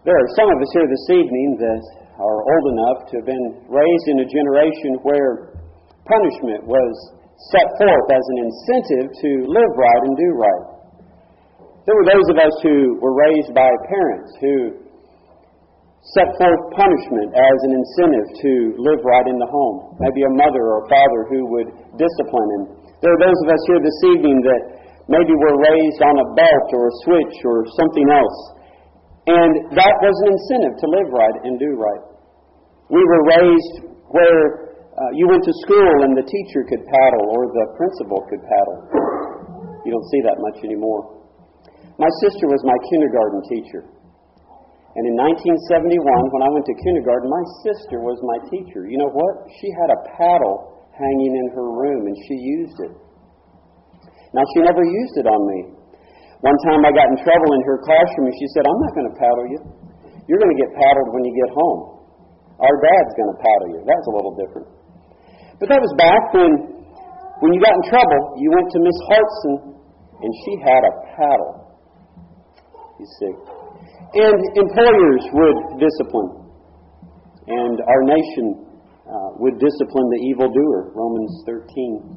There are some of us here this evening that are old enough to have been raised in a generation where punishment was set forth as an incentive to live right and do right. There were those of us who were raised by parents who set forth punishment as an incentive to live right in the home. Maybe a mother or a father who would discipline. And there are those of us here this evening that maybe were raised on a belt or a switch or something else. And that was an incentive to live right and do right. We were raised where you went to school and the teacher could paddle or the principal could paddle. You don't see that much anymore. My sister was my kindergarten teacher. And in 1971, when I went to kindergarten, my sister was my teacher. You know what? She had a paddle hanging in her room and she used it. Now, she never used it on me. One time I got in trouble in her classroom and she said, "I'm not going to paddle you. You're going to get paddled when you get home. Our dad's going to paddle you." That was a little different. But that was back when you got in trouble, you went to Miss Hartson and she had a paddle. You see. And employers would discipline. And our nation would discipline the evildoer, Romans 13.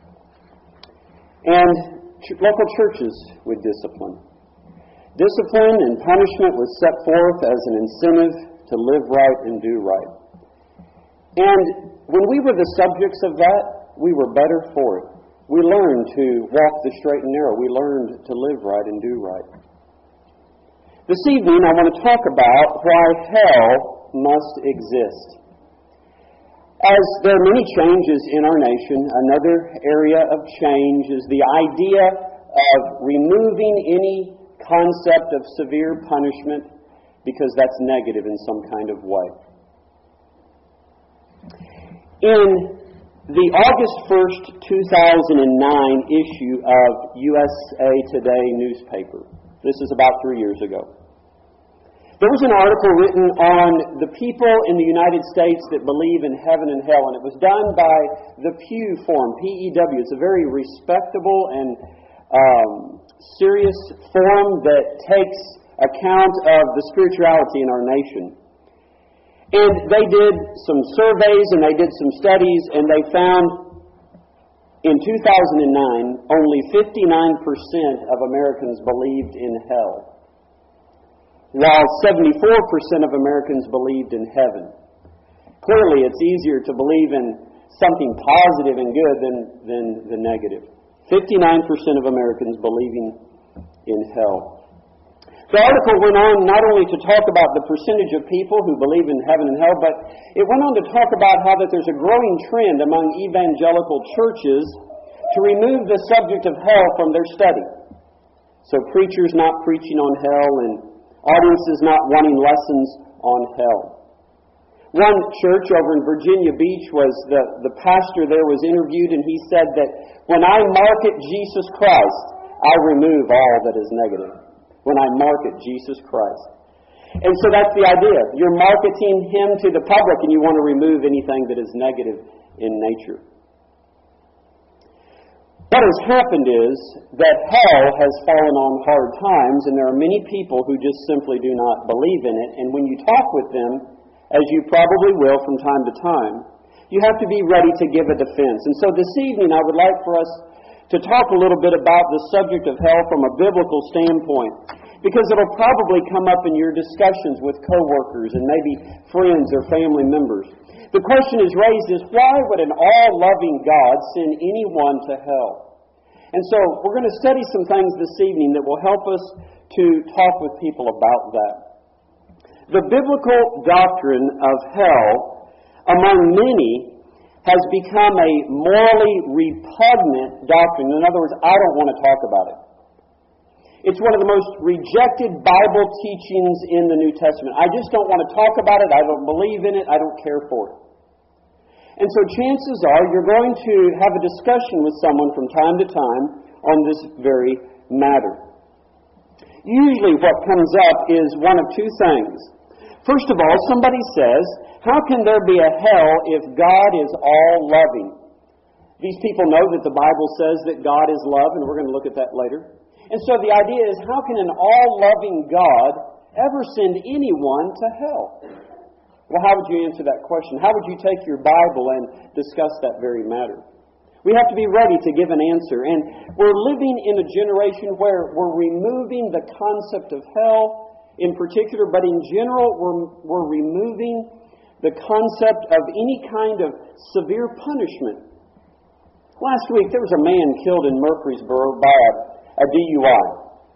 And local churches would discipline. Discipline and punishment was set forth as an incentive to live right and do right. And when we were the subjects of that, we were better for it. We learned to walk the straight and narrow. We learned to live right and do right. This evening, I want to talk about why hell must exist. As there are many changes in our nation, another area of change is the idea of removing any concept of severe punishment because that's negative in some kind of way. In the August 1st, 2009 issue of USA Today newspaper, this is about 3 years ago, there was an article written on the people in the United States that believe in heaven and hell, and it was done by the Pew Forum, P-E-W. It's a very respectable and serious forum that takes account of the spirituality in our nation. And they did some surveys and they did some studies, and they found in 2009 only 59% of Americans believed in hell, while 74% of Americans believed in heaven. Clearly, it's easier to believe in something positive and good than the negative. 59% of Americans believing in hell. The article went on not only to talk about the percentage of people who believe in heaven and hell, but it went on to talk about how that there's a growing trend among evangelical churches to remove the subject of hell from their study. So preachers not preaching on hell and audiences not wanting lessons on hell. One church over in Virginia Beach, the pastor there was interviewed, and he said that when I market Jesus Christ, I remove all that is negative. When I market Jesus Christ. And so that's the idea. You're marketing Him to the public and you want to remove anything that is negative in nature. What has happened is that hell has fallen on hard times, and there are many people who just simply do not believe in it. And when you talk with them, as you probably will from time to time, you have to be ready to give a defense. And so this evening I would like for us to talk a little bit about the subject of hell from a biblical standpoint, because it'll probably come up in your discussions with coworkers and maybe friends or family members. The question is raised is, why would an all-loving God send anyone to hell? And so we're going to study some things this evening that will help us to talk with people about that. The biblical doctrine of hell, among many, has become a morally repugnant doctrine. In other words, I don't want to talk about it. It's one of the most rejected Bible teachings in the New Testament. I just don't want to talk about it. I don't believe in it. I don't care for it. And so chances are you're going to have a discussion with someone from time to time on this very matter. Usually what comes up is one of two things. First of all, somebody says, how can there be a hell if God is all-loving? These people know that the Bible says that God is love, and we're going to look at that later. And so the idea is, how can an all-loving God ever send anyone to hell? Well, how would you answer that question? How would you take your Bible and discuss that very matter? We have to be ready to give an answer. And we're living in a generation where we're removing the concept of hell in particular, but in general, we're removing the concept of any kind of severe punishment. Last week, there was a man killed in Murfreesboro by a DUI.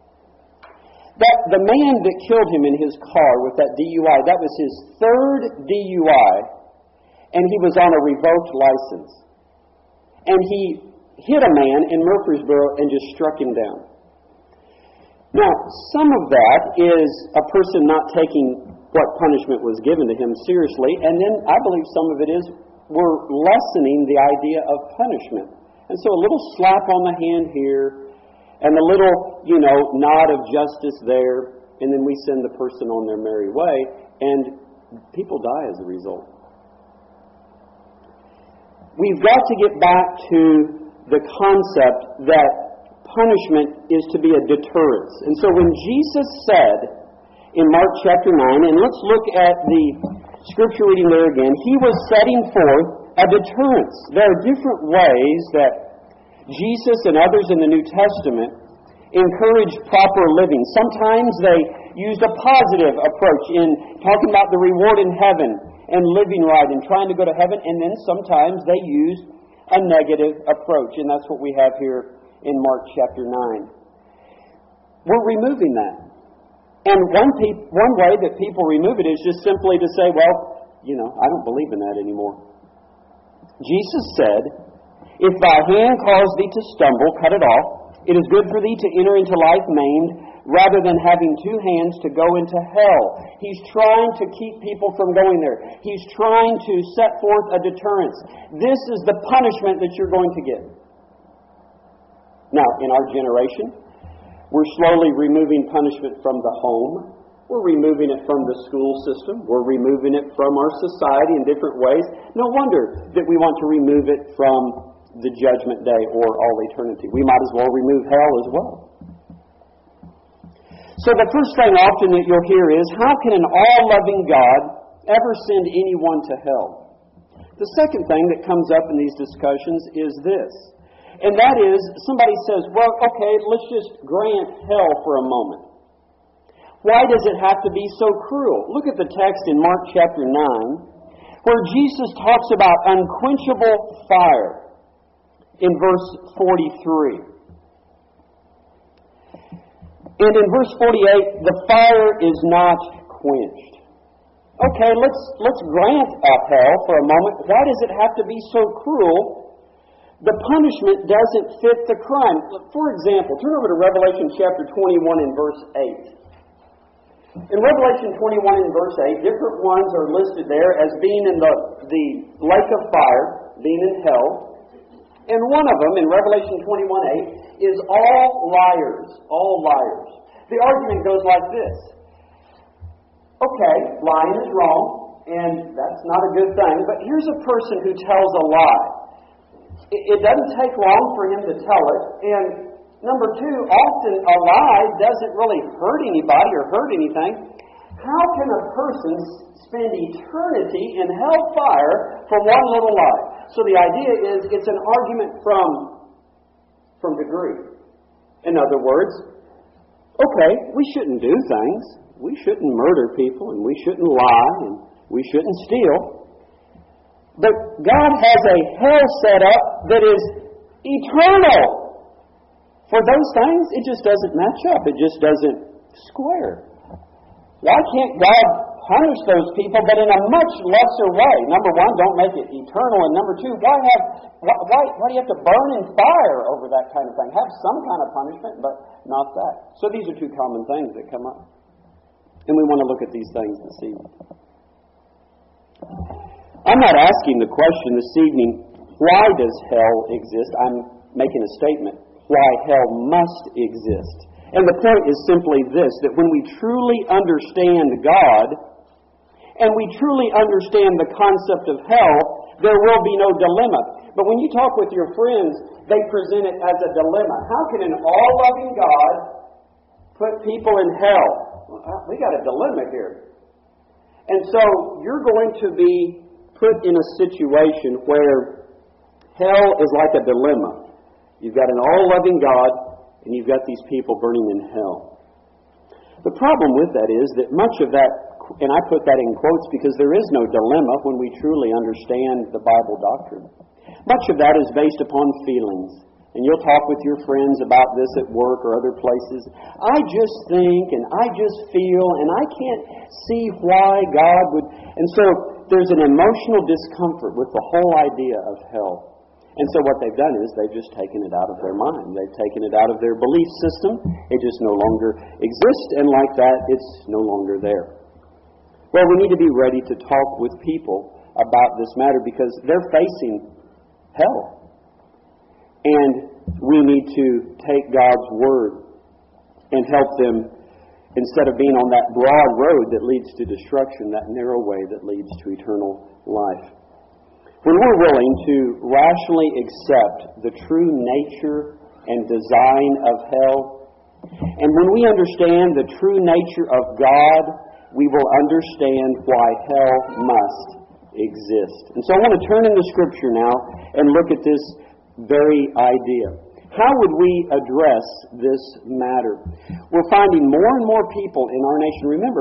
The man that killed him in his car with that DUI, that was his third DUI, and he was on a revoked license. And he hit a man in Murfreesboro and just struck him down. Now, some of that is a person not taking what punishment was given to him seriously, and then I believe some of it is we're lessening the idea of punishment. And so a little slap on the hand here, and a little, nod of justice there, and then we send the person on their merry way, and people die as a result. We've got to get back to the concept that punishment is to be a deterrence. And so when Jesus said in Mark chapter 9, and let's look at the scripture reading there again, He was setting forth a deterrence. There are different ways that Jesus and others in the New Testament encouraged proper living. Sometimes they used a positive approach in talking about the reward in heaven and living right and trying to go to heaven, and then sometimes they used a negative approach, and that's what we have here in Mark chapter 9. We're removing that. And one way that people remove it is just simply to say, well, I don't believe in that anymore. Jesus said, "If thy hand cause thee to stumble, cut it off. It is good for thee to enter into life maimed, rather than having two hands to go into hell." He's trying to keep people from going there. He's trying to set forth a deterrence. This is the punishment that you're going to get. Now, in our generation, we're slowly removing punishment from the home. We're removing it from the school system. We're removing it from our society in different ways. No wonder that we want to remove it from the judgment day or all eternity. We might as well remove hell as well. So the first thing often that you'll hear is, how can an all-loving God ever send anyone to hell? The second thing that comes up in these discussions is this, and that is, somebody says, well, okay, let's just grant hell for a moment. Why does it have to be so cruel? Look at the text in Mark chapter 9, where Jesus talks about unquenchable fire in verse 43. And in verse 48, the fire is not quenched. Okay, let's grant up hell for a moment. Why does it have to be so cruel? The punishment doesn't fit the crime. For example, turn over to Revelation chapter 21 and verse 8. In Revelation 21 and verse 8, different ones are listed there as being in the lake of fire, being in hell. And one of them, in Revelation 21:8, is all liars. All liars. The argument goes like this. Okay, lying is wrong, and that's not a good thing, but here's a person who tells a lie. It doesn't take long for him to tell it, and number two, often a lie doesn't really hurt anybody or hurt anything. How can a person spend eternity in hellfire for one little lie? So the idea is it's an argument from degree. In other words, okay, we shouldn't do things. We shouldn't murder people, and we shouldn't lie, and we shouldn't steal. But God has a hell set up that is eternal. For those things, it just doesn't match up. It just doesn't square. Why can't God punish those people, but in a much lesser way? Number one, don't make it eternal. And number two, why do you have to burn in fire over that kind of thing? Have some kind of punishment, but not that. So these are two common things that come up. And we want to look at these things this evening. I'm not asking the question this evening, why does hell exist? I'm making a statement, why hell must exist. And the point is simply this, that when we truly understand God, and we truly understand the concept of hell, there will be no dilemma. But when you talk with your friends, they present it as a dilemma. How can an all-loving God put people in hell? we got a dilemma here. And so you're going to be put in a situation where hell is like a dilemma. You've got an all-loving God, and you've got these people burning in hell. The problem with that is that much of that, and I put that in quotes because there is no dilemma when we truly understand the Bible doctrine. Much of that is based upon feelings. And you'll talk with your friends about this at work or other places. I just think and I just feel and I can't see why God would... And so there's an emotional discomfort with the whole idea of hell. And so what they've done is they've just taken it out of their mind. They've taken it out of their belief system. It just no longer exists, and like that, it's no longer there. Well, we need to be ready to talk with people about this matter because they're facing hell. And we need to take God's Word and help them, instead of being on that broad road that leads to destruction, that narrow way that leads to eternal life. When we're willing to rationally accept the true nature and design of hell, and when we understand the true nature of God, we will understand why hell must exist. And so I want to turn into Scripture now and look at this very idea. How would we address this matter? We're finding more and more people in our nation. Remember,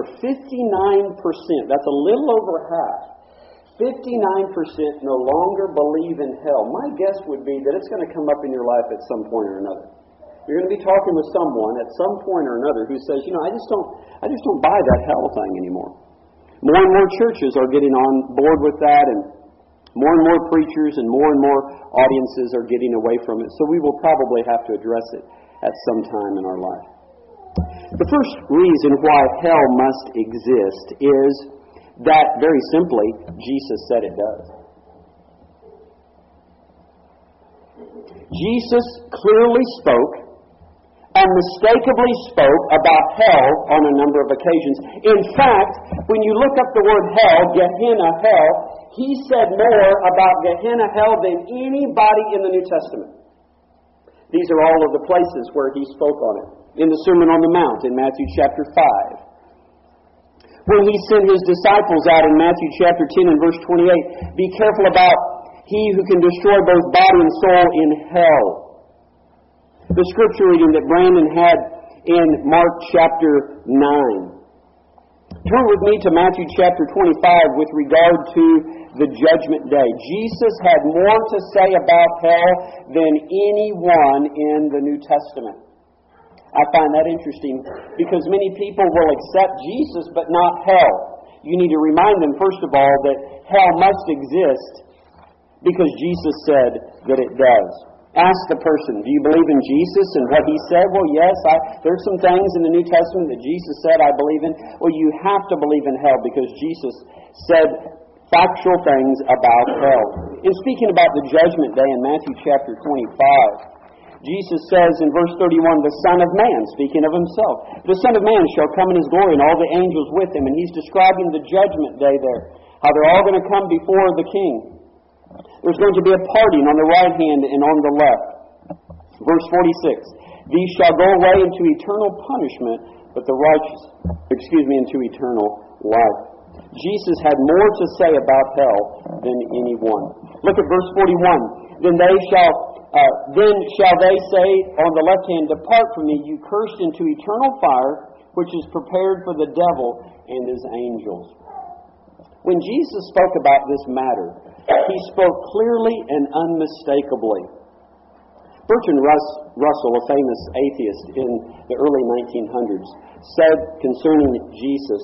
59%, that's a little over half, 59% no longer believe in hell. My guess would be that it's going to come up in your life at some point or another. You're going to be talking with someone at some point or another who says, I just don't buy that hell thing anymore. More and more churches are getting on board with that, and more preachers and more audiences are getting away from it. So we will probably have to address it at some time in our life. The first reason why hell must exist is that, very simply, Jesus said it does. Jesus clearly spoke, unmistakably spoke about hell on a number of occasions. In fact, when you look up the word hell, Gehenna, hell, He said more about Gehenna, hell, than anybody in the New Testament. These are all of the places where He spoke on it. In the Sermon on the Mount, in Matthew chapter 5. When He sent His disciples out in Matthew chapter 10 and verse 28, be careful about he who can destroy both body and soul in hell. The scripture reading that Brandon had in Mark chapter 9. Turn with me to Matthew chapter 25 with regard to the judgment day. Jesus had more to say about hell than anyone in the New Testament. I find that interesting because many people will accept Jesus but not hell. You need to remind them, first of all, that hell must exist because Jesus said that it does. Ask the person, do you believe in Jesus and what He said? Well, yes, there's some things in the New Testament that Jesus said I believe in. Well, you have to believe in hell because Jesus said factual things about hell. In speaking about the judgment day in Matthew chapter 25, Jesus says in verse 31, the Son of Man, speaking of Himself, the Son of Man shall come in His glory and all the angels with Him. And He's describing the judgment day there, how they're all going to come before the King. There's going to be a parting on the right hand and on the left. Verse 46, these shall go away into eternal punishment, but the righteous, into eternal life. Jesus had more to say about hell than anyone. Look at verse 41. Then shall they say on the left hand, depart from me, you cursed, into eternal fire, which is prepared for the devil and his angels. When Jesus spoke about this matter, He spoke clearly and unmistakably. Bertrand Russell, a famous atheist in the early 1900s, said concerning Jesus,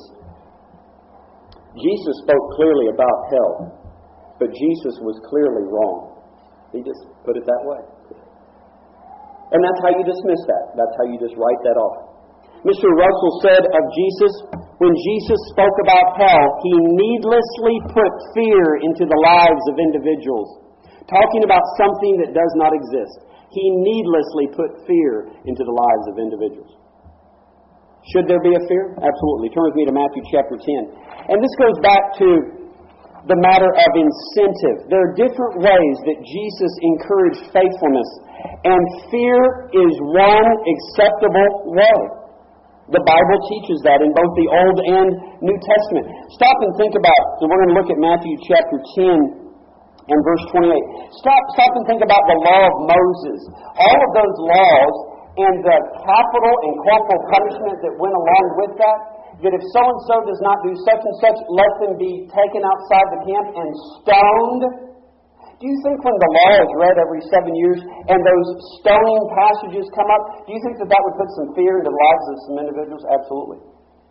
Jesus spoke clearly about hell, but Jesus was clearly wrong. He just put it that way. And that's how you dismiss that. That's how you just write that off. Mr. Russell said of Jesus, when Jesus spoke about hell, He needlessly put fear into the lives of individuals. Talking about something that does not exist. He needlessly put fear into the lives of individuals. Should there be a fear? Absolutely. Turn with me to Matthew chapter 10. And this goes back to the matter of incentive. There are different ways that Jesus encouraged faithfulness, and fear is one acceptable way. The Bible teaches that in both the Old and New Testament. Stop and think about, and we're going to look at Matthew chapter 10 and verse 28. Stop and think about the law of Moses. All of those laws and the capital and corporal punishment that went along with that, that if so-and-so does not do such and such, let them be taken outside the camp and stoned. Do you think when the law is read every 7 years and those stoning passages come up, do you think that that would put some fear into the lives of some individuals? Absolutely.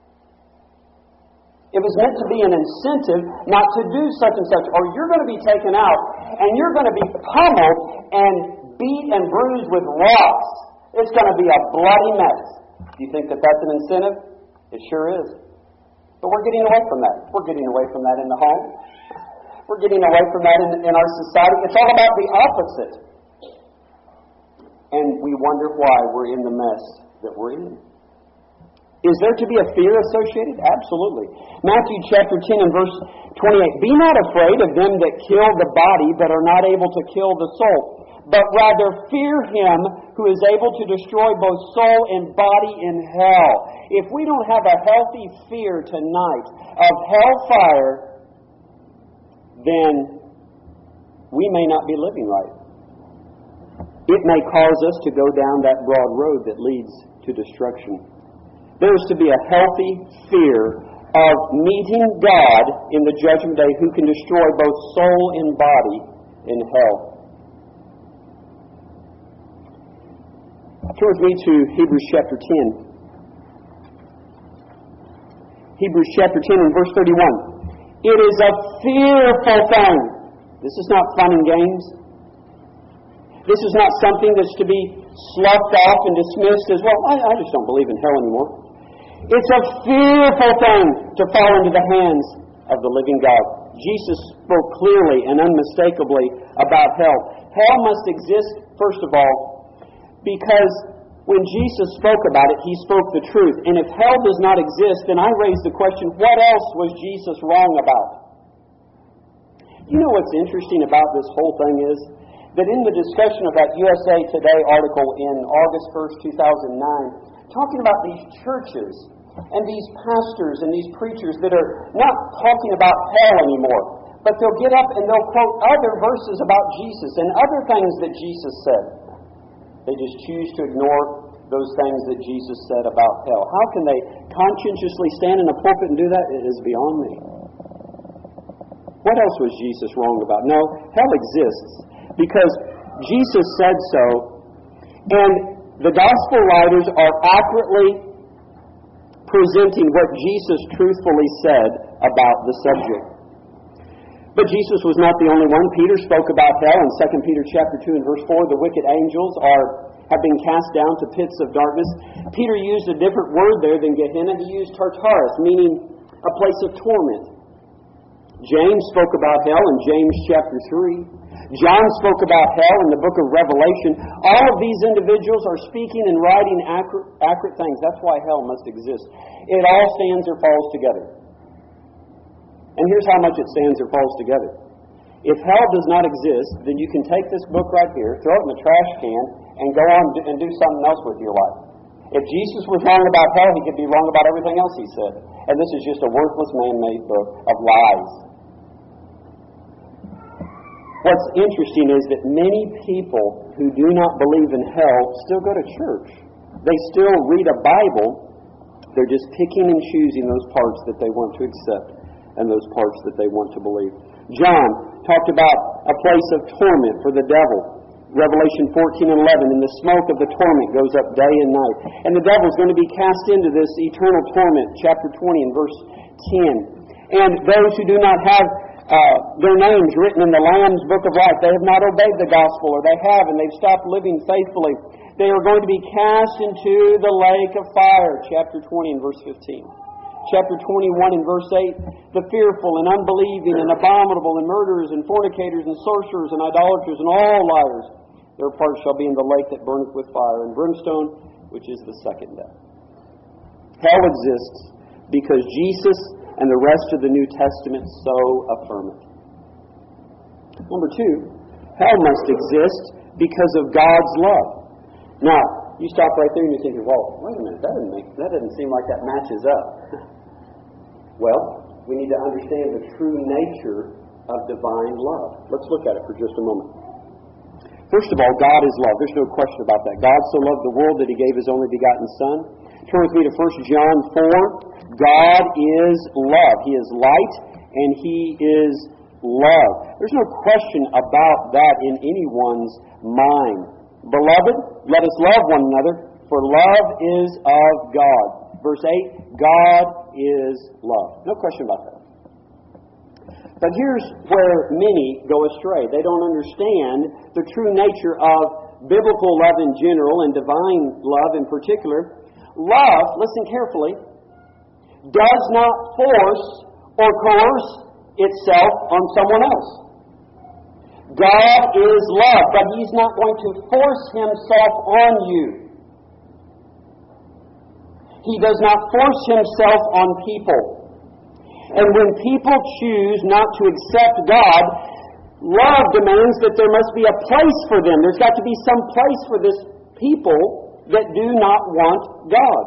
It was meant to be an incentive not to do such and such, or you're going to be taken out and you're going to be pummeled and beat and bruised with rocks. It's going to be a bloody mess. Do you think that that's an incentive? It sure is. But we're getting away from that. We're getting away from that in the home. We're getting away from that in our society. It's all about the opposite. And we wonder why we're in the mess that we're in. Is there to be a fear associated? Absolutely. Matthew chapter 10 and verse 28. Be not afraid of them that kill the body, but are not able to kill the soul, but rather fear him who is able to destroy both soul and body in hell. If we don't have a healthy fear tonight of hellfire, then we may not be living right. It may cause us to go down that broad road that leads to destruction. There is to be a healthy fear of meeting God in the judgment day, who can destroy both soul and body in hell. Turn with me to Hebrews chapter 10. Hebrews chapter 10 and verse 31. It is a fearful thing. This is not fun and games. This is not something that's to be sloughed off and dismissed as, well, I just don't believe in hell anymore. It's a fearful thing to fall into the hands of the living God. Jesus spoke clearly and unmistakably about hell. Hell must exist, first of all, because when Jesus spoke about it, He spoke the truth. And if hell does not exist, then I raise the question, what else was Jesus wrong about? You know what's interesting about this whole thing is that in the discussion of that USA Today article in August 1st, 2009, talking about these churches and these pastors and these preachers that are not talking about hell anymore, but they'll get up and they'll quote other verses about Jesus and other things that Jesus said. They just choose to ignore those things that Jesus said about hell. How can they conscientiously stand in a pulpit and do that? It is beyond me. What else was Jesus wrong about? No, hell exists because Jesus said so, and the gospel writers are accurately presenting what Jesus truthfully said about the subject. But Jesus was not the only one. Peter spoke about hell in 2 Peter chapter 2 and verse 4. The wicked angels have been cast down to pits of darkness. Peter used a different word there than Gehenna. He used Tartarus, meaning a place of torment. James spoke about hell in James chapter 3. John spoke about hell in the book of Revelation. All of these individuals are speaking and writing accurate things. That's why hell must exist. It all stands or falls together. And here's how much it stands or falls together. If hell does not exist, then you can take this book right here, throw it in the trash can, and go on and do something else with your life. If Jesus was wrong about hell, He could be wrong about everything else He said. And this is just a worthless man-made book of lies. What's interesting is that many people who do not believe in hell still go to church. They still read a Bible. They're just picking and choosing those parts that they want to accept and those parts that they want to believe. John talked about a place of torment for the devil. Revelation 14 and 11, and the smoke of the torment goes up day and night. And the devil's going to be cast into this eternal torment, chapter 20 and verse 10. And those who do not have their names written in the Lamb's book of life, they have not obeyed the gospel, or they have, and they've stopped living faithfully. They are going to be cast into the lake of fire, chapter 20 and verse 15. Chapter 21 and verse 8, the fearful and unbelieving and abominable and murderers and fornicators and sorcerers and idolaters and all liars, their part shall be in the lake that burneth with fire and brimstone, which is the second death. Hell exists because Jesus and the rest of the New Testament so affirm it. Number two, hell must exist because of God's love. Now, You stop right there and you're thinking, well, wait a minute, that doesn't seem like that matches up. Well, we need to understand the true nature of divine love. Let's look at it for just a moment. First of all, God is love. There's no question about that. God so loved the world that He gave His only begotten Son. Turn with me to 1 John 4. God is love. He is light and He is love. There's no question about that in anyone's mind. Beloved, let us love one another, for love is of God. Verse 8, God is love. No question about that. But here's where many go astray. They don't understand the true nature of biblical love in general and divine love in particular. Love, listen carefully, does not force or coerce itself on someone else. God is love, but He's not going to force Himself on you. He does not force Himself on people. And when people choose not to accept God, love demands that there must be a place for them. There's got to be some place for this people that do not want God.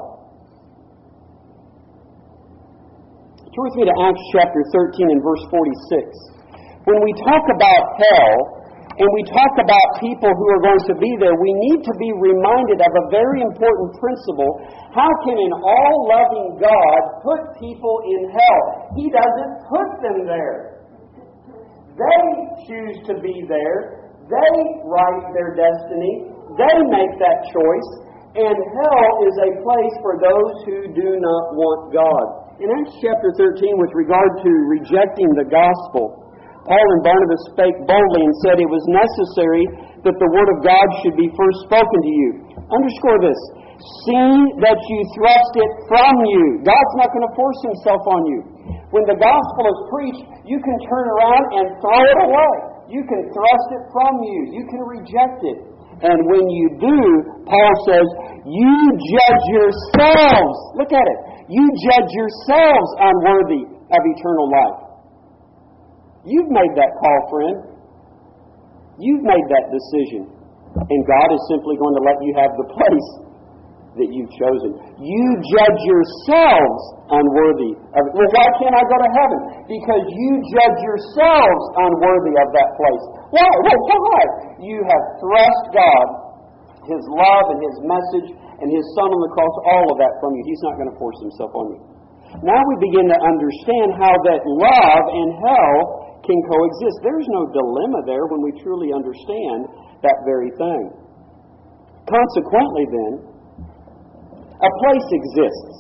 Turn with me to Acts chapter 13 and verse 46. When we talk about hell, and we talk about people who are going to be there, we need to be reminded of a very important principle. How can an all-loving God put people in hell? He doesn't put them there. They choose to be there. They write their destiny. They make that choice. And hell is a place for those who do not want God. In Acts chapter 13, with regard to rejecting the gospel, Paul and Barnabas spake boldly and said it was necessary that the word of God should be first spoken to you. Underscore this. See that you thrust it from you. God's not going to force Himself on you. When the gospel is preached, you can turn around and throw it away. You can thrust it from you. You can reject it. And when you do, Paul says, you judge yourselves. Look at it. You judge yourselves unworthy of eternal life. You've made that call, friend. You've made that decision. And God is simply going to let you have the place that you've chosen. You judge yourselves unworthy of it. Well, why can't I go to heaven? Because you judge yourselves unworthy of that place. Why? Well, why? You have thrust God, His love and His message and His Son on the cross, all of that from you. He's not going to force Himself on you. Now we begin to understand how that love and hell can coexist. There's no dilemma there when we truly understand that very thing. Consequently, then, a place exists.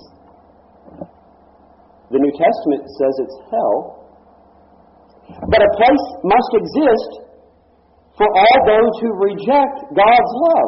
The New Testament says it's hell, but a place must exist for all those who reject God's love.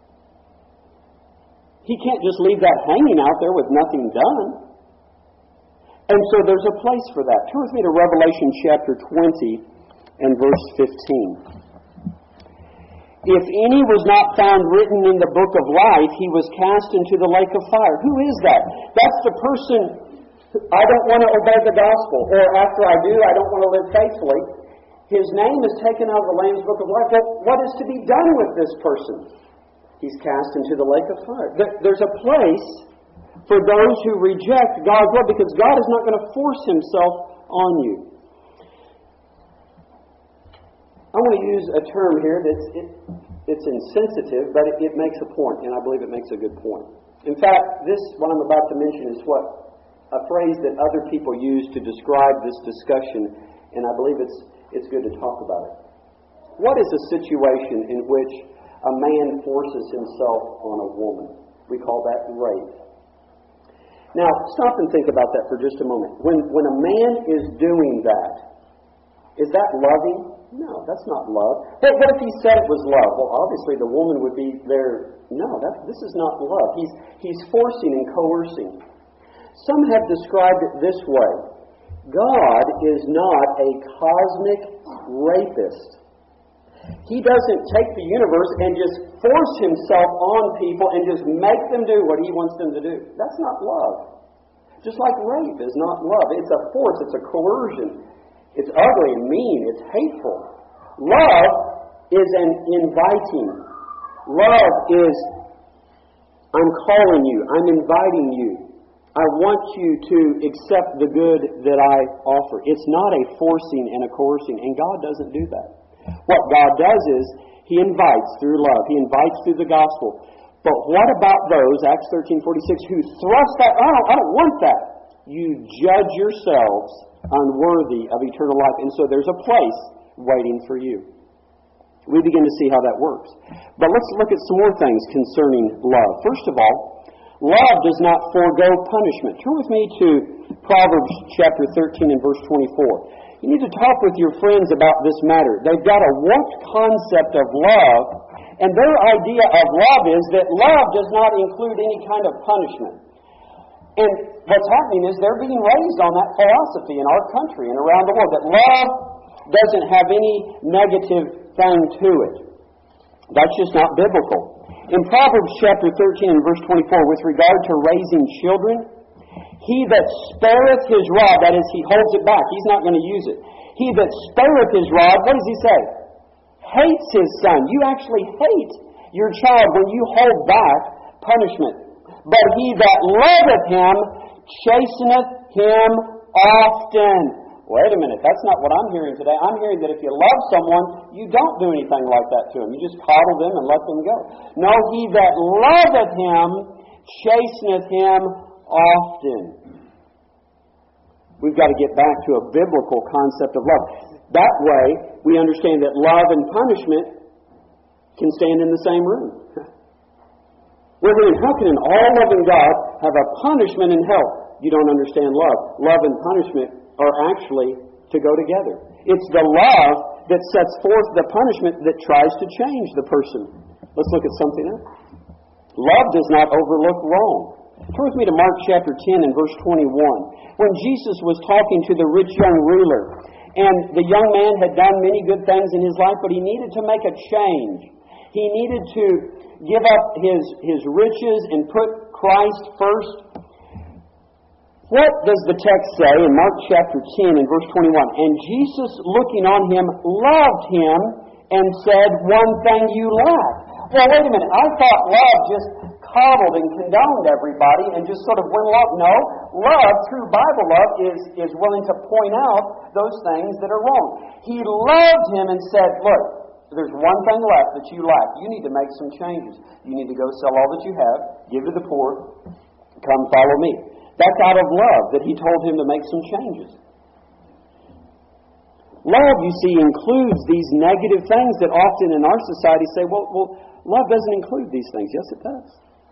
He can't just leave that hanging out there with nothing done. And so there's a place for that. Turn with me to Revelation chapter 20 and verse 15. If any was not found written in the book of life, he was cast into the lake of fire. Who is that? That's the person, I don't want to obey the gospel, or after I do, I don't want to live faithfully. His name is taken out of the Lamb's book of life. Well, what is to be done with this person? He's cast into the lake of fire. There's a place for those who reject God's love, because God is not going to force Himself on you. I want to use a term here it's insensitive, but it makes a point, and I believe it makes a good point. In fact, what I'm about to mention is a phrase that other people use to describe this discussion, and I believe it's good to talk about it. What is a situation in which a man forces himself on a woman? We call that rape. Now, stop and think about that for just a moment. When a man is doing that, is that loving? No, that's not love. But what if he said it was love? Well, obviously the woman would be there. No, this is not love. He's forcing and coercing. Some have described it this way. God is not a cosmic rapist. He doesn't take the universe and just force Himself on people and just make them do what He wants them to do. That's not love. Just like rape is not love. It's a force. It's a coercion. It's ugly and mean. It's hateful. Love is an inviting. Love is I'm calling you. I'm inviting you. I want you to accept the good that I offer. It's not a forcing and a coercing, and God doesn't do that. What God does is He invites through love. He invites through the gospel. But what about those, Acts 13:46, who thrust that, I don't want that. You judge yourselves unworthy of eternal life. And so there's a place waiting for you. We begin to see how that works. But let's look at some more things concerning love. First of all, love does not forego punishment. Turn with me to Proverbs chapter 13 and verse 24. You need to talk with your friends about this matter. They've got a warped concept of love, and their idea of love is that love does not include any kind of punishment. And what's happening is they're being raised on that philosophy in our country and around the world, that love doesn't have any negative thing to it. That's just not biblical. In Proverbs chapter 13 and verse 24, with regard to raising children, he that spareth his rod, that is, he holds it back, he's not going to use it. He that spareth his rod, what does he say? Hates his son. You actually hate your child when you hold back punishment. But he that loveth him chasteneth him often. Wait a minute, that's not what I'm hearing today. I'm hearing that if you love someone, you don't do anything like that to them. You just coddle them and let them go. No, he that loveth him chasteneth him often. We've got to get back to a biblical concept of love. That way, we understand that love and punishment can stand in the same room. We're hearing, how can an all-loving God have a punishment in hell? You don't understand love. Love and punishment are actually to go together. It's the love that sets forth the punishment that tries to change the person. Let's look at something else. Love does not overlook wrong. Turn with me to Mark chapter 10 and verse 21. When Jesus was talking to the rich young ruler, and the young man had done many good things in his life, but he needed to make a change. He needed to give up his riches and put Christ first. What does the text say in Mark chapter 10 and verse 21? And Jesus, looking on him, loved him and said, one thing you lack. Well, wait a minute. I thought love just coddled and condoned everybody and just sort of went along. No, love, true Bible love, is willing to point out those things that are wrong. He loved him and said, look, there's one thing left that you lack. You need to make some changes. You need to go sell all that you have, give to the poor, come follow me. That's out of love that he told him to make some changes. Love, you see, includes these negative things that often in our society say, well, love doesn't include these things. Yes, it does.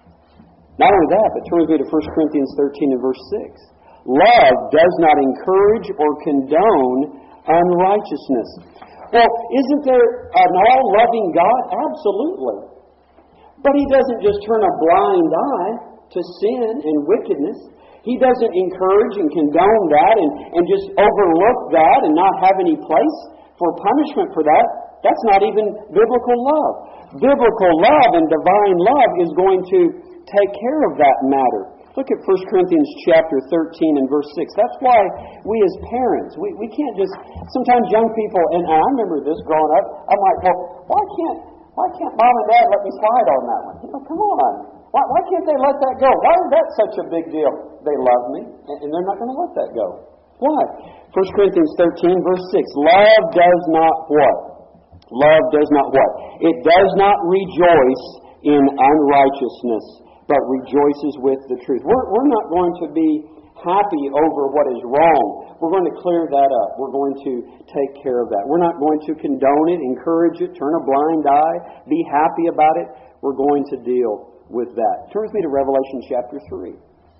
Not only that, but turn with me to 1 Corinthians 13 and verse 6. Love does not encourage or condone unrighteousness. Well, isn't there an all-loving God? Absolutely. But He doesn't just turn a blind eye to sin and wickedness. He doesn't encourage and condone that and just overlook that and not have any place for punishment for that. That's not even biblical love. Biblical love and divine love is going to take care of that matter. Look at 1 Corinthians chapter 13 and verse 6. That's why we as parents, we can't just, sometimes young people, and I remember this growing up, I'm like, well, why can't mom and dad let me slide on that one? Come on. Why can't they let that go? Why is that such a big deal? They love me, and they're not going to let that go. Why? 1 Corinthians 13, verse 6. Love does not what? Love does not what? It does not rejoice in unrighteousness, but rejoices with the truth. We're not going to be happy over what is wrong. We're going to clear that up. We're going to take care of that. We're not going to condone it, encourage it, turn a blind eye, be happy about it. We're going to deal with that. Turn with me to Revelation chapter 3.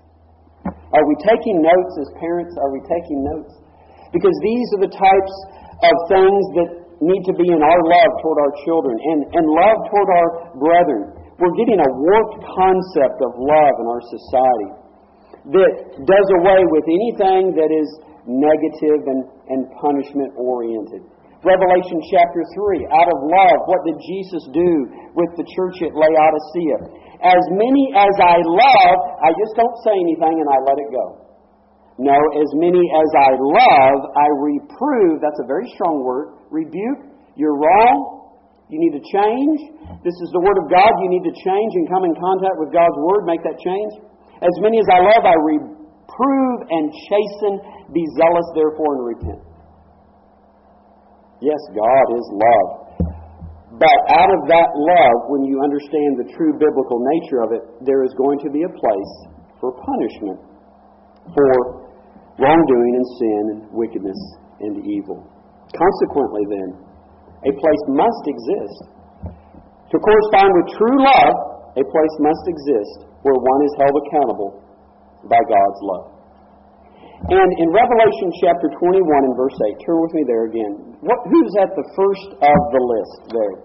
Are we taking notes as parents? Are we taking notes? Because these are the types of things that need to be in our love toward our children and love toward our brethren. We're getting a warped concept of love in our society that does away with anything that is negative and punishment-oriented. Revelation chapter 3, out of love, what did Jesus do with the church at Laodicea? As many as I love, I just don't say anything and I let it go. No, as many as I love, I reprove. That's a very strong word. Rebuke. You're wrong. You need to change. This is the Word of God. You need to change and come in contact with God's Word. Make that change. As many as I love, I reprove and chasten. Be zealous, therefore, and repent. Yes, God is love. But out of that love, when you understand the true biblical nature of it, there is going to be a place for punishment for wrongdoing and sin and wickedness and evil. Consequently, then, a place must exist. To correspond with true love, a place must exist where one is held accountable by God's love. And in Revelation chapter 21 and verse 8, turn with me there again. Who's at the first of the list there?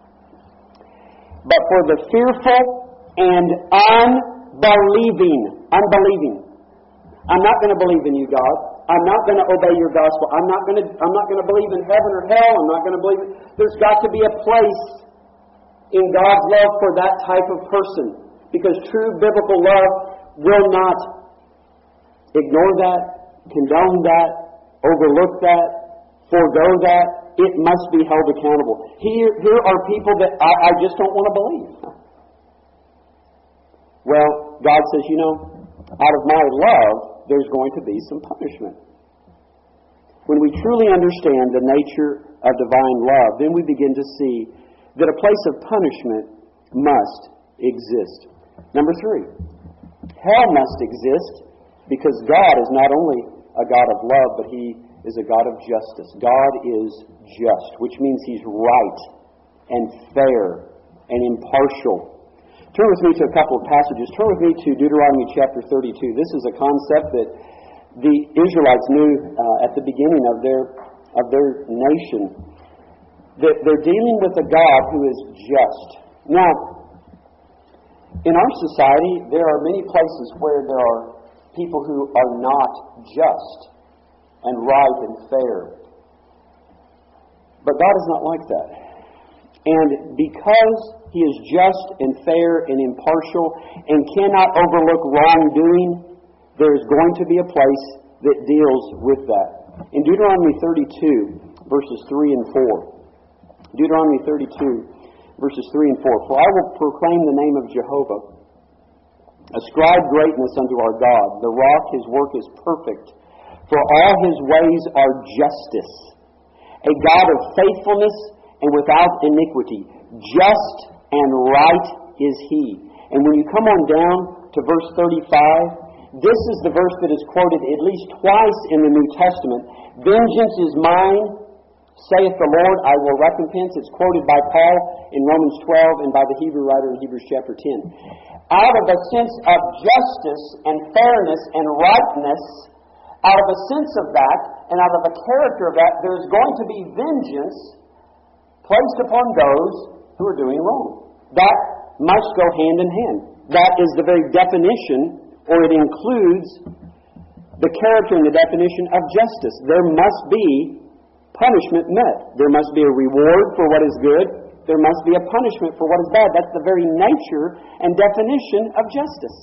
But for the fearful and unbelieving. I'm not going to believe in you, God. I'm not going to obey your gospel. I'm not going to believe in heaven or hell. I'm not going to believe. There's got to be a place in God's love for that type of person, because true biblical love will not ignore that, condone that, overlook that, forego that. It must be held accountable. Here are people that I just don't want to believe. Well, God says, out of my love, there's going to be some punishment. When we truly understand the nature of divine love, then we begin to see that a place of punishment must exist. Number 3, hell must exist because God is not only a God of love, but He is a God of justice. God is just, which means He's right and fair and impartial. Turn with me to a couple of passages. Turn with me to Deuteronomy chapter 32. This is a concept that the Israelites knew at the beginning of their nation. That they're dealing with a God who is just. Now, in our society, there are many places where there are people who are not just and right and fair. But God is not like that. And because He is just and fair and impartial and cannot overlook wrongdoing, there is going to be a place that deals with that. In Deuteronomy 32, verses 3 and 4. Deuteronomy 32, verses 3 and 4. For I will proclaim the name of Jehovah. Ascribe greatness unto our God. The rock, His work is perfect. For all His ways are justice. A God of faithfulness and without iniquity. Just and right is He. And when you come on down to verse 35, this is the verse that is quoted at least twice in the New Testament. Vengeance is mine, saith the Lord, I will recompense. It's quoted by Paul in Romans 12 and by the Hebrew writer in Hebrews chapter 10. Out of a sense of justice and fairness and rightness, out of a sense of that and out of the character of that, there's going to be vengeance placed upon those who are doing wrong. That must go hand in hand. That is the very definition, or it includes the character and the definition of justice. There must be punishment met. There must be a reward for what is good. There must be a punishment for what is bad. That's the very nature and definition of justice.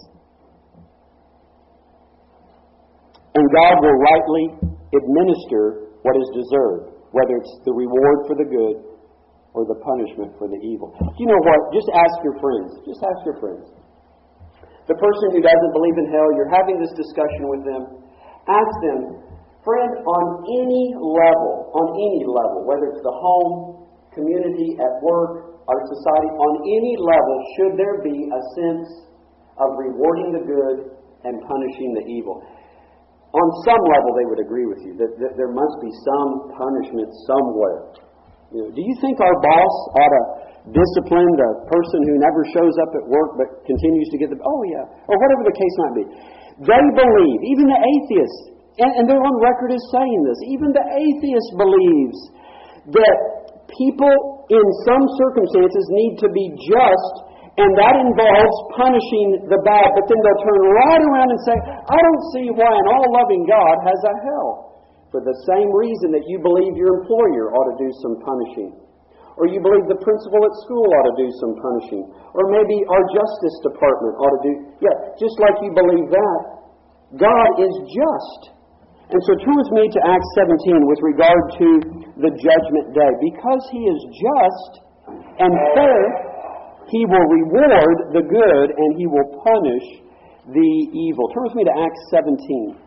And God will rightly administer what is deserved, whether it's the reward for the good or the punishment for the evil. You know what? Just ask your friends. Just ask your friends. The person who doesn't believe in hell, you're having this discussion with them. Ask them, friend, on any level, whether it's the home, community, at work, our society, on any level, should there be a sense of rewarding the good and punishing the evil? On some level, they would agree with you that there must be some punishment somewhere. Do you think our boss ought to discipline the person who never shows up at work but continues to get or whatever the case might be? They believe, even the atheist, and they're on record as saying this, even the atheist believes that people in some circumstances need to be just, and that involves punishing the bad, but then they'll turn right around and say, I don't see why an all-loving God has a hell. For the same reason that you believe your employer ought to do some punishing. Or you believe the principal at school ought to do some punishing. Or maybe our justice department ought to do... just like you believe that, God is just. And so turn with me to Acts 17 with regard to the judgment day. Because He is just, and fair. He will reward the good, and He will punish the evil. Turn with me to Acts 17.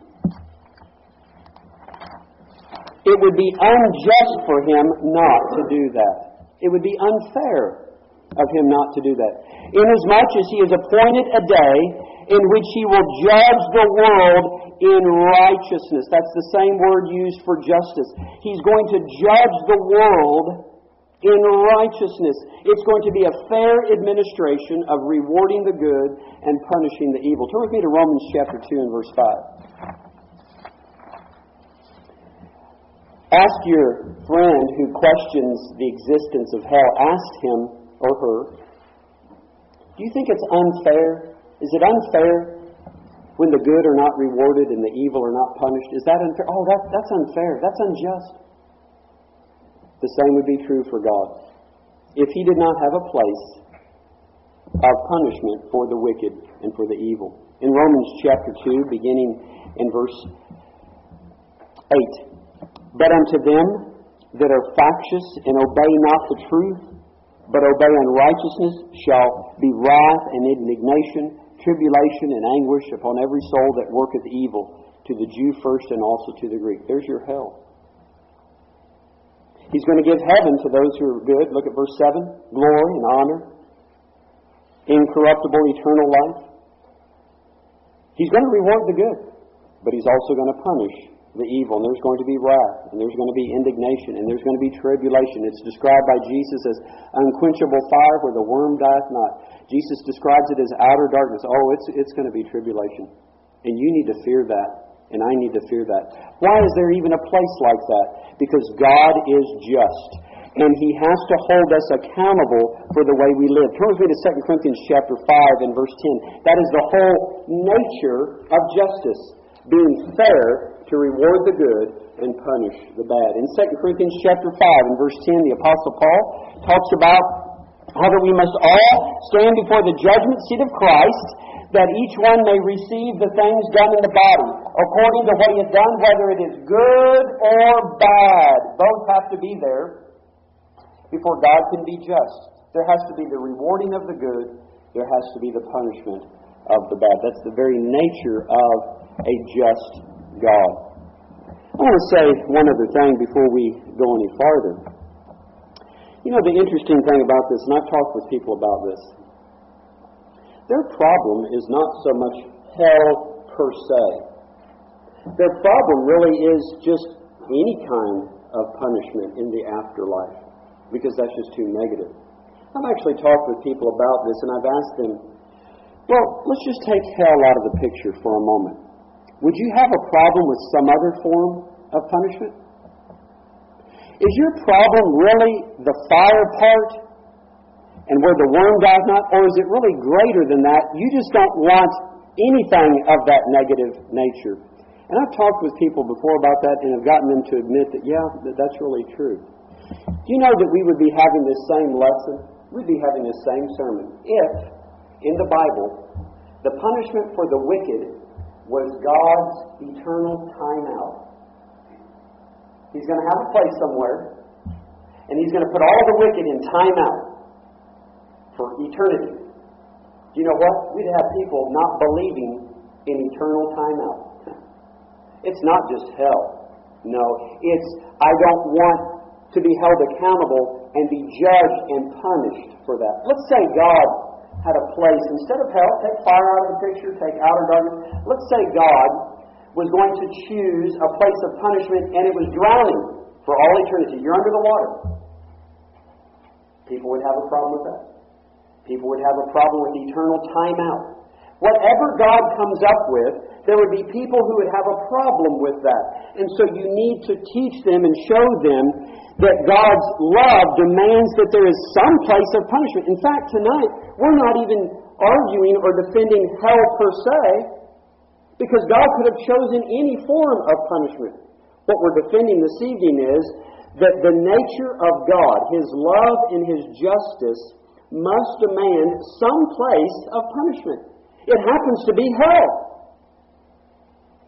It would be unjust for Him not to do that. It would be unfair of Him not to do that. Inasmuch as He has appointed a day in which He will judge the world in righteousness. That's the same word used for justice. He's going to judge the world in righteousness. It's going to be a fair administration of rewarding the good and punishing the evil. Turn with me to Romans chapter 2 and verse 5. Ask your friend who questions the existence of hell, ask him or her, do you think it's unfair? Is it unfair when the good are not rewarded and the evil are not punished? Is that unfair? Oh, that's unfair. That's unjust. The same would be true for God. If He did not have a place of punishment for the wicked and for the evil. In Romans chapter 2, beginning in verse 8, But unto them that are factious and obey not the truth, but obey unrighteousness, shall be wrath and indignation, tribulation and anguish upon every soul that worketh evil, to the Jew first and also to the Greek. There's your hell. He's going to give heaven to those who are good. Look at verse 7. Glory and honor, incorruptible, eternal life. He's going to reward the good, but He's also going to punish the evil. And there's going to be wrath, and there's going to be indignation, and there's going to be tribulation. It's described by Jesus as unquenchable fire where the worm dieth not. Jesus describes it as outer darkness. Oh, it's going to be tribulation. And you need to fear that. And I need to fear that. Why is there even a place like that? Because God is just. And He has to hold us accountable for the way we live. Turn with me to 2 Corinthians chapter 5 and verse 10. That is the whole nature of justice. Being fair to reward the good and punish the bad. In 2 Corinthians chapter 5 and verse 10, the Apostle Paul talks about how that we must all stand before the judgment seat of Christ, that each one may receive the things done in the body, according to what he has done, whether it is good or bad. Both have to be there before God can be just. There has to be the rewarding of the good. There has to be the punishment of the bad. That's the very nature of a just God. I want to say one other thing before we go any farther. You know, the interesting thing about this, and I've talked with people about this, their problem is not so much hell per se. Their problem really is just any kind of punishment in the afterlife, because that's just too negative. I've actually talked with people about this, and I've asked them, well, let's just take hell out of the picture for a moment. Would you have a problem with some other form of punishment? Is your problem really the fire part and where the worm dies not? Or is it really greater than that? You just don't want anything of that negative nature. And I've talked with people before about that and have gotten them to admit that, yeah, that's really true. Do you know that we would be having this same lesson? We'd be having this same sermon if, in the Bible, the punishment for the wicked was God's eternal timeout. He's going to have a place somewhere, and He's going to put all the wicked in timeout for eternity. Do you know what? We'd have people not believing in eternal timeout. It's not just hell. No, it's I don't want to be held accountable and be judged and punished for that. Let's say God had a place, instead of hell, take fire out of the picture, take outer darkness. Let's say God was going to choose a place of punishment and it was drowning for all eternity. You're under the water. People would have a problem with that. People would have a problem with eternal timeout. Whatever God comes up with, there would be people who would have a problem with that. And so you need to teach them and show them that God's love demands that there is some place of punishment. In fact, tonight, we're not even arguing or defending hell per se, because God could have chosen any form of punishment. What we're defending this evening is that the nature of God, His love and His justice, must demand some place of punishment. It happens to be hell.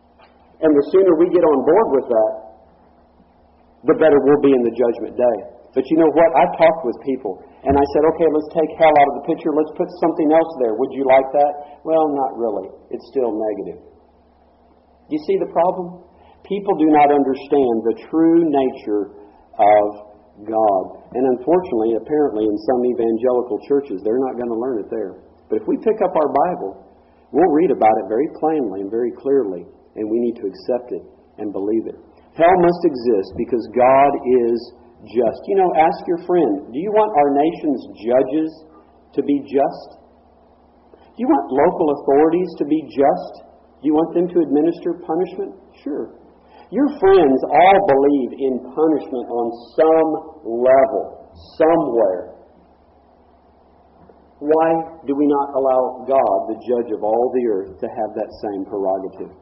And the sooner we get on board with that, the better we'll be in the judgment day. But you know what? I talked with people, and I said, okay, let's take hell out of the picture. Let's put something else there. Would you like that? Well, not really. It's still negative. You see the problem? People do not understand the true nature of God. And unfortunately, apparently, in some evangelical churches, they're not going to learn it there. But if we pick up our Bible, we'll read about it very plainly and very clearly, and we need to accept it and believe it. Hell must exist because God is just. You know, ask your friend, do you want our nation's judges to be just? Do you want local authorities to be just? Do you want them to administer punishment? Sure. Your friends all believe in punishment on some level, somewhere. Why do we not allow God, the judge of all the earth, to have that same prerogative?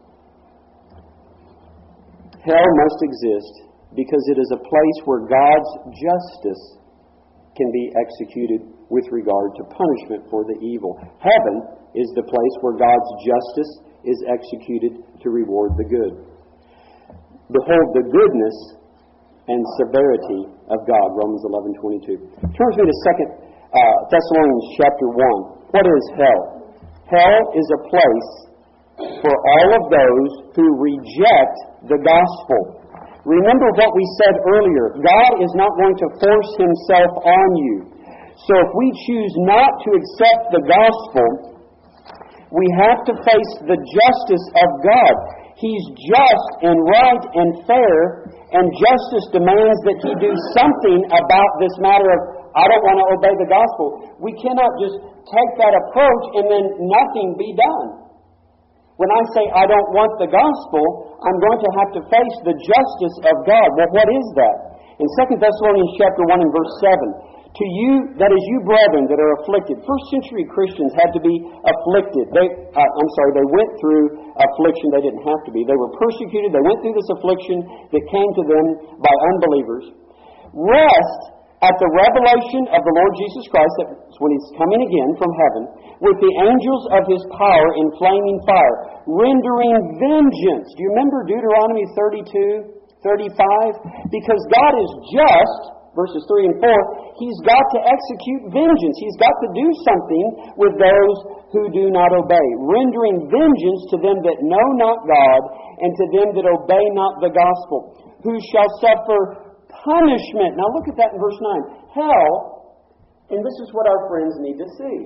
Hell must exist because it is a place where God's justice can be executed with regard to punishment for the evil. Heaven is the place where God's justice is executed to reward the good. Behold the goodness and severity of God, Romans 11:22. Turn with me to 2 Thessalonians chapter 1. What is hell? Hell is a place for all of those who reject the gospel. Remember what we said earlier. God is not going to force Himself on you. So if we choose not to accept the gospel, we have to face the justice of God. He's just and right and fair, and justice demands that He do something about this matter of, I don't want to obey the gospel. We cannot just take that approach and then nothing be done. When I say I don't want the gospel, I'm going to have to face the justice of God. Well, what is that? In 2 Thessalonians chapter 1 and verse 7, to you, that is you brethren that are afflicted. First century Christians had to be afflicted. They went through affliction. They didn't have to be. They were persecuted. They went through this affliction that came to them by unbelievers. Rest at the revelation of the Lord Jesus Christ, that's when He's coming again from heaven, with the angels of His power in flaming fire, rendering vengeance. Do you remember Deuteronomy 32, 35? Because God is just, verses 3 and 4, He's got to execute vengeance. He's got to do something with those who do not obey. Rendering vengeance to them that know not God, and to them that obey not the gospel, who shall suffer punishment. Now look at that in verse 9. Hell, and this is what our friends need to see.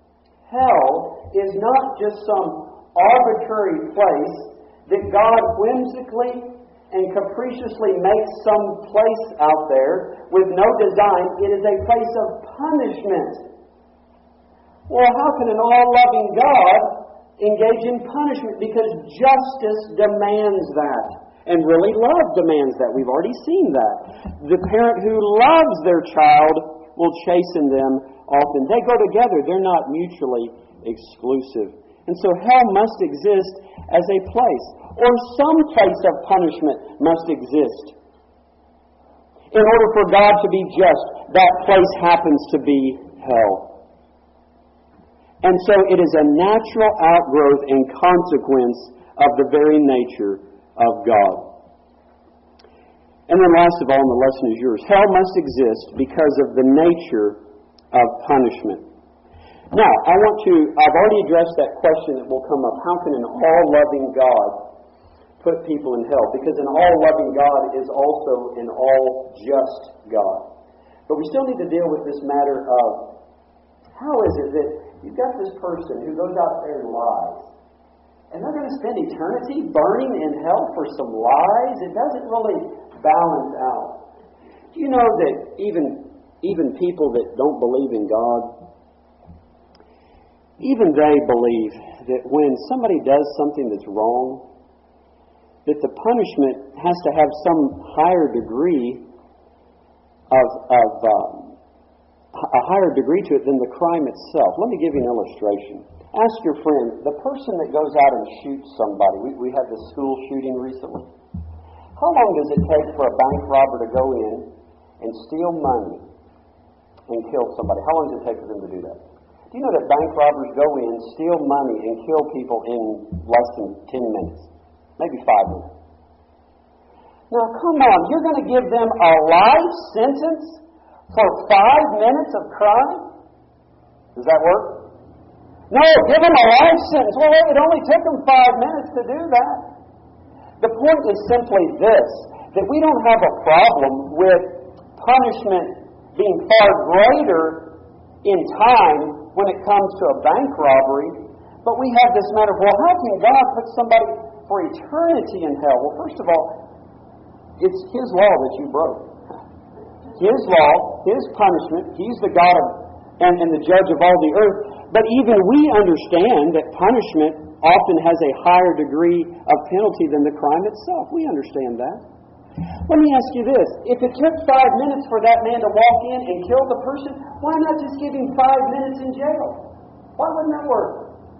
Hell is not just some arbitrary place that God whimsically and capriciously makes some place out there with no design. It is a place of punishment. Well, how can an all-loving God engage in punishment? Because justice demands that. And really love demands that. We've already seen that. The parent who loves their child will chasten them often. They go together. They're not mutually exclusive. And so hell must exist as a place, or some place of punishment must exist. In order for God to be just, that place happens to be hell. And so it is a natural outgrowth and consequence of the very nature of God. And then last of all, and the lesson is yours, hell must exist because of the nature of punishment. Now, I've already addressed that question that will come up. How can an all-loving God put people in hell? Because an all-loving God is also an all-just God. But we still need to deal with this matter of, how is it that you've got this person who goes out there and lies, and they're going to spend eternity burning in hell for some lies? It doesn't really balance out. Do you know that even people that don't believe in God, even they believe that when somebody does something that's wrong, that the punishment has to have some higher degree a higher degree to it than the crime itself. Let me give you an illustration. Ask your friend, the person that goes out and shoots somebody. We had this school shooting recently. How long does it take for a bank robber to go in and steal money and kill somebody? How long does it take for them to do that? Do you know that bank robbers go in, steal money, and kill people in less than 10 minutes? Maybe 5 minutes. Now, come on. You're going to give them a life sentence For 5 minutes of crime? Does that work? No, give them a life sentence. Well, it only took them 5 minutes to do that. The point is simply this, that we don't have a problem with punishment being far greater in time when it comes to a bank robbery, but we have this matter of, well, how can God put somebody for eternity in hell? Well, first of all, it's His law that you broke. His law, His punishment. He's the God of, and the judge of all the earth. But even we understand that punishment often has a higher degree of penalty than the crime itself. We understand that. Let me ask you this. If it took 5 minutes for that man to walk in and kill the person, why not just give him 5 minutes in jail? Why wouldn't that work?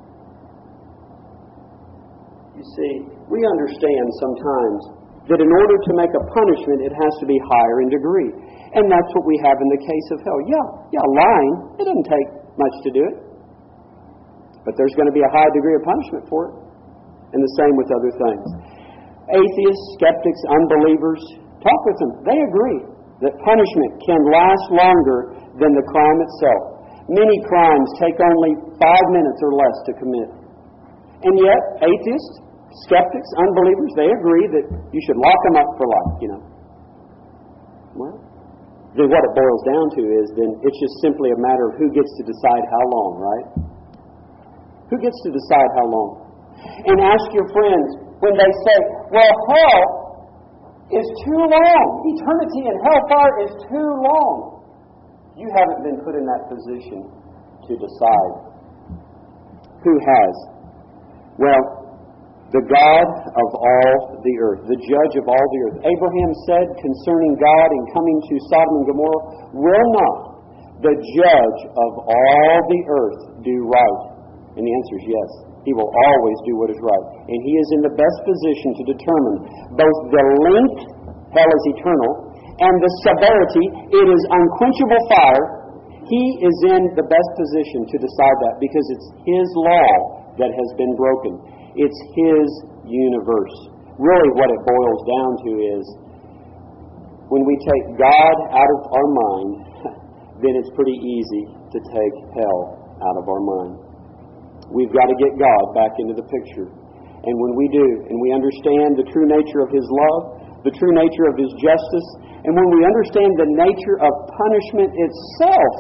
You see, we understand sometimes that in order to make a punishment, it has to be higher in degree. And that's what we have in the case of hell. Yeah, lying, it doesn't take much to do it. But there's going to be a high degree of punishment for it. And the same with other things. Atheists, skeptics, unbelievers, talk with them. They agree that punishment can last longer than the crime itself. Many crimes take only 5 minutes or less to commit. And yet, atheists, skeptics, unbelievers, they agree that you should lock them up for life, Well, then what it boils down to is then it's just simply a matter of who gets to decide how long, right? Who gets to decide how long? And ask your friends when they say, well, hell is too long. Eternity in hellfire is too long. You haven't been put in that position to decide. Who has? Well, the God of all the earth, the judge of all the earth. Abraham said concerning God in coming to Sodom and Gomorrah, will not the judge of all the earth do right? And the answer is yes. He will always do what is right. And He is in the best position to determine both the length, hell is eternal, and the severity, it is unquenchable fire. He is in the best position to decide that because it's His law that has been broken. It's His universe. Really what it boils down to is when we take God out of our mind, then it's pretty easy to take hell out of our mind. We've got to get God back into the picture. And when we do, and we understand the true nature of His love, the true nature of His justice, and when we understand the nature of punishment itself,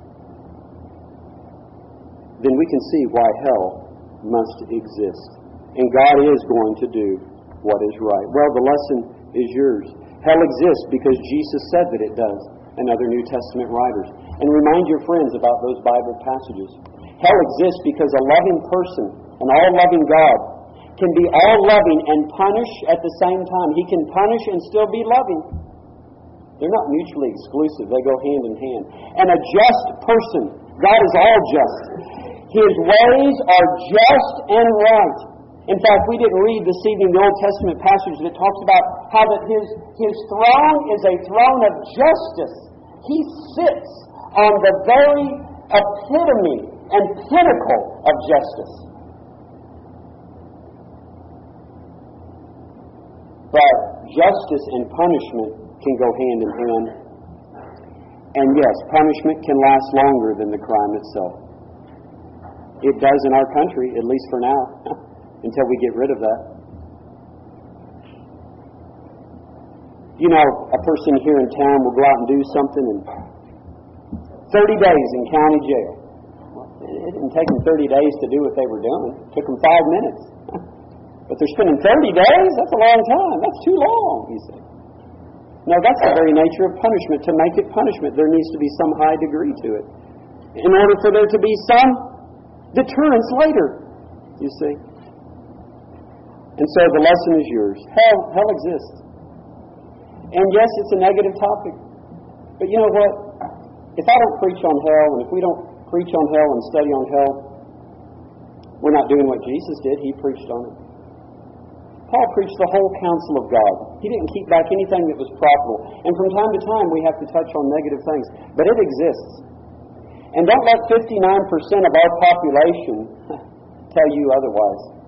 then we can see why hell must exist. And God is going to do what is right. Well, the lesson is yours. Hell exists because Jesus said that it does, and other New Testament writers. And remind your friends about those Bible passages. Hell exists because a loving person, an all-loving God, can be all-loving and punish at the same time. He can punish and still be loving. They're not mutually exclusive. They go hand in hand. And a just person, God is all just. His ways are just and right. In fact, we didn't read this evening the Old Testament passage that talks about how that His throne is a throne of justice. He sits on the very epitome and pinnacle of justice. But justice and punishment can go hand in hand. And yes, punishment can last longer than the crime itself. It does in our country, at least for now, until we get rid of that. A person here in town will go out and do something and 30 days in county jail. It didn't take them 30 days to do what they were doing. It took them 5 minutes. But they're spending 30 days? That's a long time. That's too long, he said. No, that's the very nature of punishment. To make it punishment, there needs to be some high degree to it. In order for there to be some deterrence later, you see. And so the lesson is yours. Hell exists. And yes, it's a negative topic. But you know what? If I don't preach on hell, and if we don't preach on hell and study on hell, we're not doing what Jesus did. He preached on it. Paul preached the whole counsel of God. He didn't keep back anything that was profitable. And from time to time, we have to touch on negative things. But it exists. And don't let 59% of our population tell you otherwise.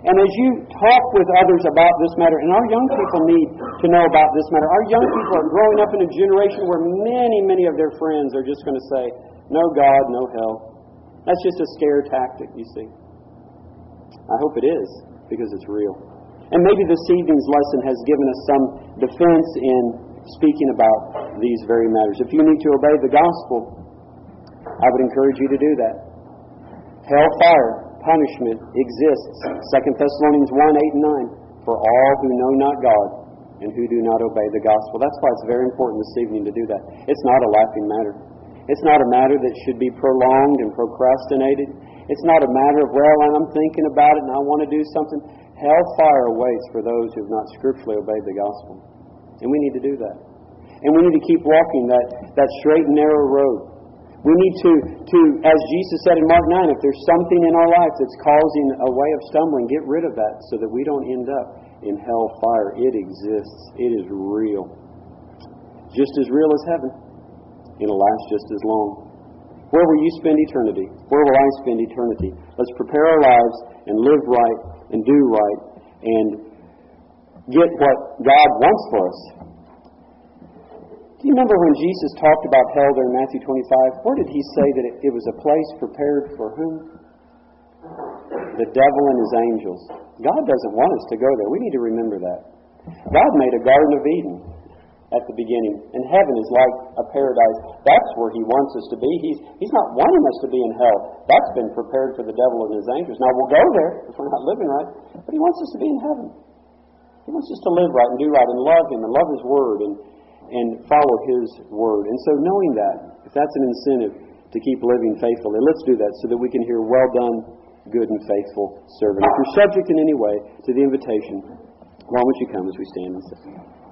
And as you talk with others about this matter, and our young people need to know about this matter, our young people are growing up in a generation where many of their friends are just going to say, no God, no hell. That's just a scare tactic, you see. I hope it is, because it's real. And maybe this evening's lesson has given us some defense in speaking about these very matters. If you need to obey the gospel, I would encourage you to do that. Hellfire, punishment exists. 2 Thessalonians 1, 8 and 9. For all who know not God and who do not obey the gospel. That's why it's very important this evening to do that. It's not a laughing matter. It's not a matter that should be prolonged and procrastinated. It's not a matter of, well, I'm thinking about it and I want to do something. Hellfire awaits for those who have not scripturally obeyed the gospel. And we need to do that. And we need to keep walking that straight and narrow road. We need to, as Jesus said in Mark 9, if there's something in our life that's causing a way of stumbling, get rid of that so that we don't end up in hellfire. It exists. It is real. Just as real as heaven. It'll last just as long. Where will you spend eternity? Where will I spend eternity? Let's prepare our lives and live right and do right and get what God wants for us. Do you remember when Jesus talked about hell there in Matthew 25? Where did he say that it was a place prepared for whom? The devil and his angels. God doesn't want us to go there. We need to remember that. God made a Garden of Eden at the beginning, and heaven is like a paradise. That's where He wants us to be. He's not wanting us to be in hell. That's been prepared for the devil and his angels. Now we'll go there if we're not living right, but He wants us to be in heaven. He wants us to live right and do right and love Him and love His Word and follow His Word. And so knowing that, if that's an incentive to keep living faithfully, let's do that so that we can hear, well done, good and faithful servant. If you're subject in any way to the invitation, why don't you come as we stand and sing?